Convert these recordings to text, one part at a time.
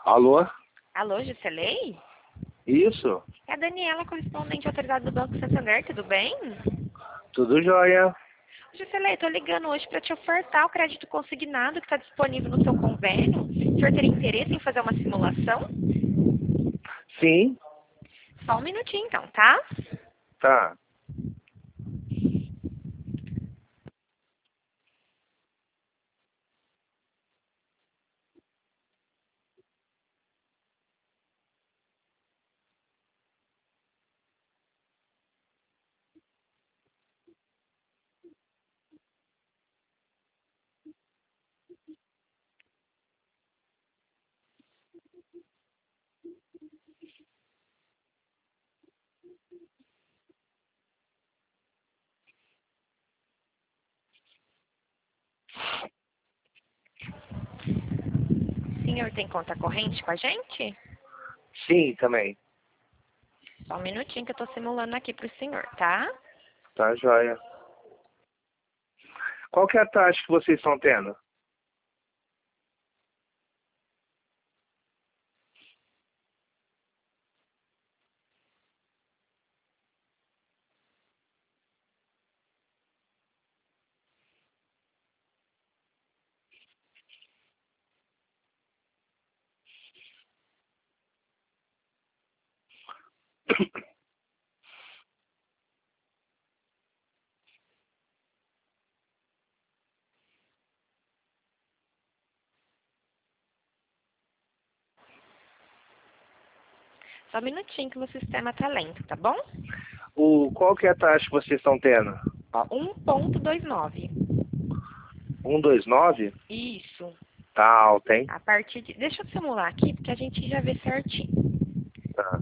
Alô? Alô, Juscelei? Isso? É a Daniela, correspondente autorizada do Banco Santander, tudo bem? Tudo jóia? Juscelei, tô ligando hoje para te ofertar o crédito consignado que está disponível no seu convênio. O senhor teria interesse em fazer uma simulação? Sim? Só um minutinho então, tá? Tá. O senhor tem conta corrente com a gente? Sim, também. Só um minutinho que eu tô simulando aqui pro senhor, tá? Tá jóia. Qual que é a taxa que vocês estão tendo? Só um minutinho que o meu sistema tá lento, tá bom? Qual que é a taxa que vocês estão tendo? Ó, 1,29. 1,29? Isso. Tá alto, hein? A partir de... Deixa eu simular aqui, porque a gente já vê certinho. Tá.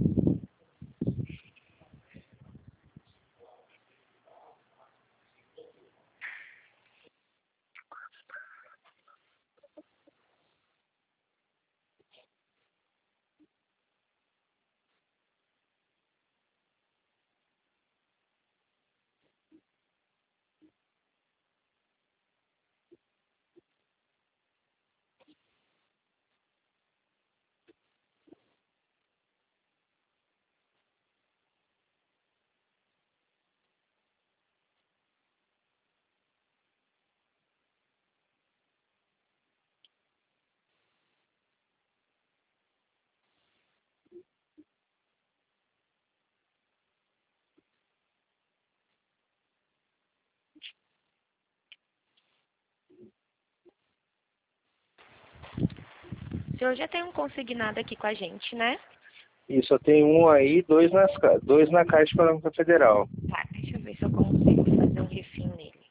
O senhor já tem um consignado aqui com a gente, né? Isso, eu tenho um aí, dois na Caixa Econômica Federal. Tá, deixa eu ver se eu consigo fazer um refim nele.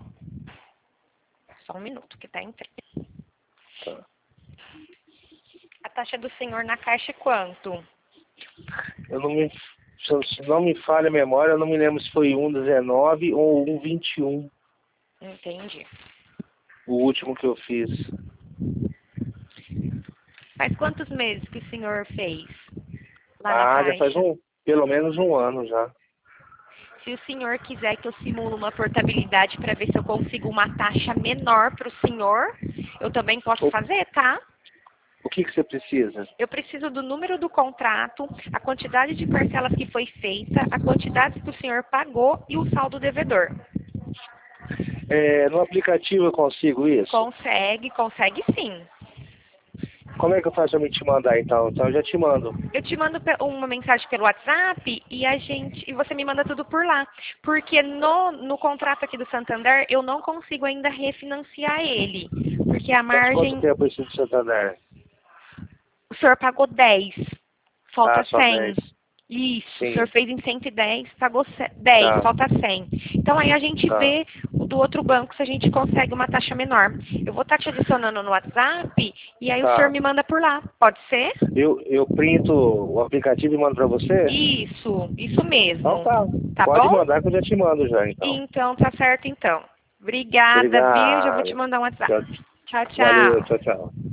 Só um minuto que tá entrando. Tá. A taxa do senhor na caixa é quanto? Eu não me, se não me falha a memória, eu não me lembro se foi 1,19 ou 1,21, Entendi. o último que eu fiz. Faz quantos meses que o senhor fez lá na Ah, já faz caixa? pelo menos um ano já. Se o senhor quiser que eu simule uma portabilidade para ver se eu consigo uma taxa menor para o senhor, eu também posso O, fazer, tá? o que você precisa? Eu preciso do número do contrato, a quantidade de parcelas que foi feita, a quantidade que o senhor pagou e o saldo devedor. No aplicativo eu consigo isso? Consegue sim. Como é que eu faço pra me te mandar então? Então eu já te mando. Eu te mando uma mensagem pelo WhatsApp e você me manda tudo por lá. Porque no contrato aqui do Santander eu não consigo ainda refinanciar ele. Porque a Faz quanto margem, tempo esse de Santander? o senhor pagou 10, Ah, falta só 10. 100. Isso, o Sim, senhor fez em 110, pagou 10, tá, falta 100. Então aí a gente tá, vê do outro banco se a gente consegue uma taxa menor. Eu vou estar te adicionando no WhatsApp e aí o senhor tá. me manda por lá. Pode ser? Eu printo o aplicativo e mando pra você? Isso Então mesmo. tá. Tá Pode bom? mandar que eu já te mando já então. Então, tá certo então. Obrigada, viu? Já vou te Obrigado. mandar um WhatsApp. Tchau. Tchau, Valeu, tchau. tchau, tchau.